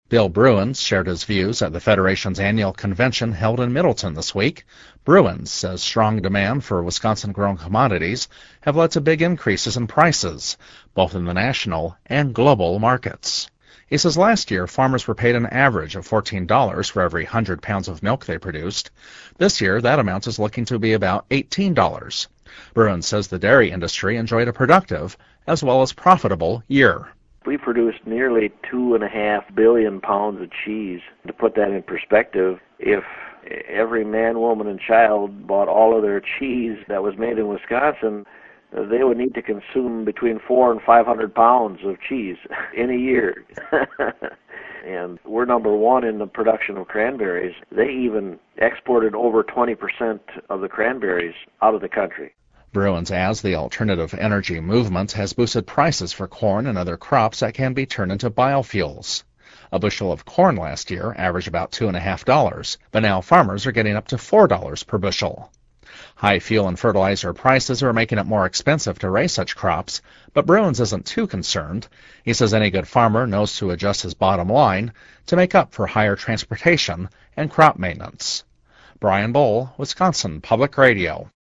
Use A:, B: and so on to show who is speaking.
A: Bill Bruins shared his views at the Federation's annual convention held in Middleton this week. Bruins says strong demand for Wisconsin-grown commodities have led to big increases in prices, both in the national and global markets. He says last year farmers were paid an average of $14 for every 100 pounds of milk they produced. This year that amount is looking to be about $18. Bruins says the dairy industry enjoyed a productive as well as profitable year.
B: We produced nearly 2.5 billion pounds of cheese. To put that in perspective, if every man, woman, and child bought all of their cheese that was made in Wisconsin, they would need to consume between 400 and 500 pounds of cheese in a year. And we're number one in the production of cranberries. They even exported over 20% of the cranberries out of the country.
A: Bruins adds the alternative energy movement has boosted prices for corn and other crops that can be turned into biofuels. A bushel of corn last year averaged about $2.50, but now farmers are getting up to $4 per bushel. High fuel and fertilizer prices are making it more expensive to raise such crops, but Bruins isn't too concerned. He says any good farmer knows to adjust his bottom line to make up for higher transportation and crop maintenance. Brian Bowl, Wisconsin Public Radio.